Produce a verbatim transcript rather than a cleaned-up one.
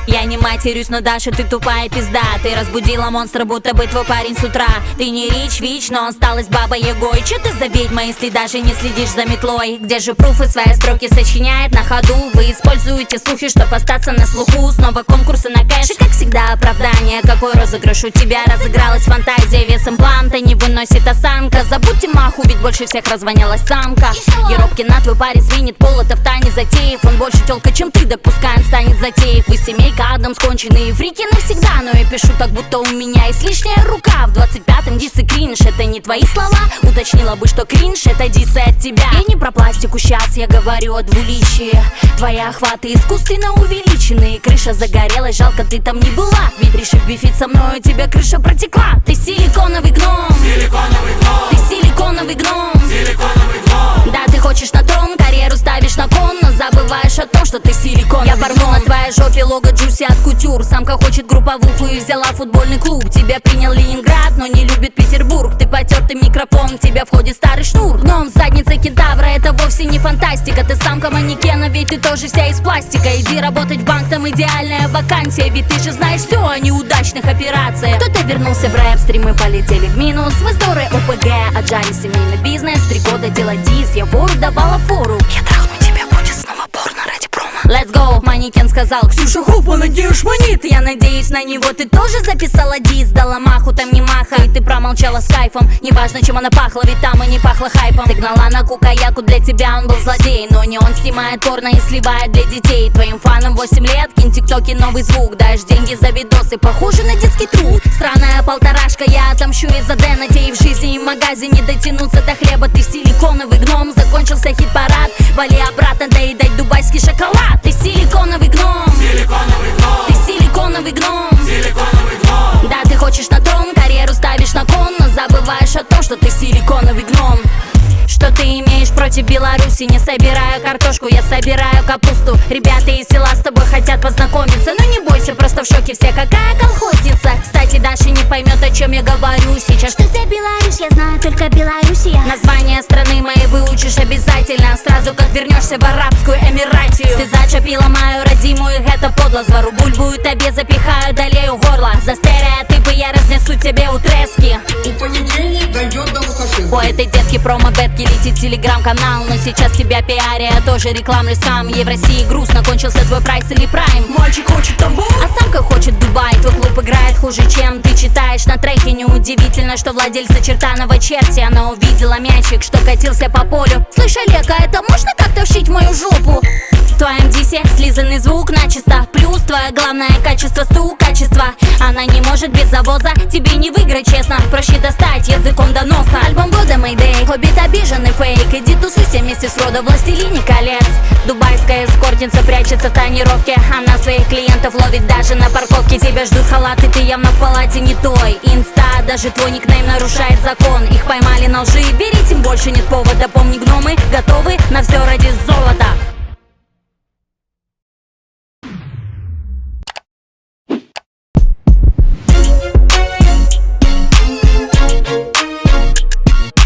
Я не матерюсь, но Даша, ты тупая пизда. Ты разбудила монстра, будто бы твой парень с утра. Ты не Рич Вич, но он стал из Баба Ягой. Че ты за ведьма, если даже не следишь за метлой? Где же пруфы, свои строки сочиняет на ходу? Вы используете слухи, чтобы остаться на слуху. Снова конкурсы на кэш и, как всегда, оправдание. Какой розыгрыш у тебя? Разыгралась фантазия весом планта, не выносит осанка. Забудьте маху, ведь больше всех развонялась самка. Еробки на твой парень свинит полото в тайне затеев. Он больше тёлка, чем ты, да пускай он станет затеев. Вы семейка Адамс, конченые фрики навсегда. Но я пишу так, будто у меня есть лишняя рука. В двадцать пятом дисс и кринж, это не твои слова. Уточнила бы, что кринж, это диссы от тебя. Я не про пластику сейчас, я говорю о двуличии. Твои охваты искусственно увеличены. Крыша загорелась, жалко ты там не была. Ведь решив бифить со мной, у тебя крыша протекла. Ты силиконовый гном, Силиконовый гном, ты силиконовый гном, силиконовый гном. да, ты хочешь на трон, карьеру ставишь на кон, но забываешь о том, что ты силиконовый. Я порву на твоей жопе лого Джуси от кутюр. Самка хочет групповуху и взяла футбольный клуб. Тебя принял Ленинград, но не любит Петербург. Ты потертый микрофон, в тебя входит старый шнур. Гном с задницей кентавра, это вовсе не фантастика. Ты самка манекена, ведь ты тоже вся из пластика. Иди работать в банк, там идеальная вакансия. Ведь ты же знаешь все о неудачных операциях. Кто-то вернулся в рэп, стримы полетели в минус. Мы здоровые ОПГ, отжали семейный бизнес. Три года делать дис, я вору давала фору. Я трахну тебя, будет снова порно ради промо. Let's go, манекен сказал: Ксюша Хоффман, надеешь монит. Я надеюсь, на него ты тоже записала дис. Дала маху, там не маха, и ты промолчала с кайфом. Неважно, чем она пахла, ведь там и не пахло хайпом. Ты гнала на кукаяку, для тебя он был злодей. Но не он снимает порно и сливает для детей. Твоим фанам восемь лет, кинь тиктоке новый звук. Даешь деньги за видосы, похоже на детский труд. Странная полторашка, я отомщу из-за Дэна. Тебе и в жизни, и в магазине дотянуться до хлеба. Ты силиконовый гном, закончился хит-парад. Вали обратно, доедать дубайский шоколад. Ты силиконовый гном, Силиконовый гном, ты силиконовый гном, силиконовый гном. да, ты хочешь на трон, карьеру ставишь на кон, но забываешь о том, что ты силиконовый гном. Что ты имеешь против Беларуси? Не собираю картошку, я собираю капусту. Ребята из села с тобой хотят познакомиться. Но не бойся, просто в шоке все, какая колхозница. Кстати, Даша не поймет, о чем я говорю сейчас. Что за Беларусь? Я знаю только Белоруссия. Название страны моей выучишь обязательно. Сразу как вернешься в арабскую эмиратию. Ты зачепила мою родимую, это подло. Звору бульбу и тебе запихаю, долею горло. За стереотипы я разнесу тебе у трески. И понедельник дойдет до Лукашенко. У этой детки промо-бетки летит телеграм-канал. Но сейчас тебя пиаря, я тоже рекламлю сам. Евросии грустно, кончился твой прайс или прайм. Мальчик хочет Тамбов, а самка хочет Дубай. Твой клуб играет хуже, чем ты читаешь на треке. Неудивительно, что владельца чертаного черти. Она увидела мячик, что катился по полю. Слышь, Олег, а это можно как-то вшить в мою жопу? В твоем дисе слизанный звук начисто. Плюс твое главное качество стук качества. Она не может без завоза, тебе не выиграть, честно. Проще достать языком до носа. Альбом года Мэйдэй, Хоббит обиженный фейк. Иди тусуйся вместе с Фродо, Властелине колец. Дубайская эскортница прячется в тонировке. Она своих клиентов ловит даже на парковке. Тебя ждут халаты, ты явно в палате не той. Инста, даже твой никнейм нарушает закон. Их поймали на лжи, бери, тем больше нет повода. Помни, гномы готовы на все ради зон.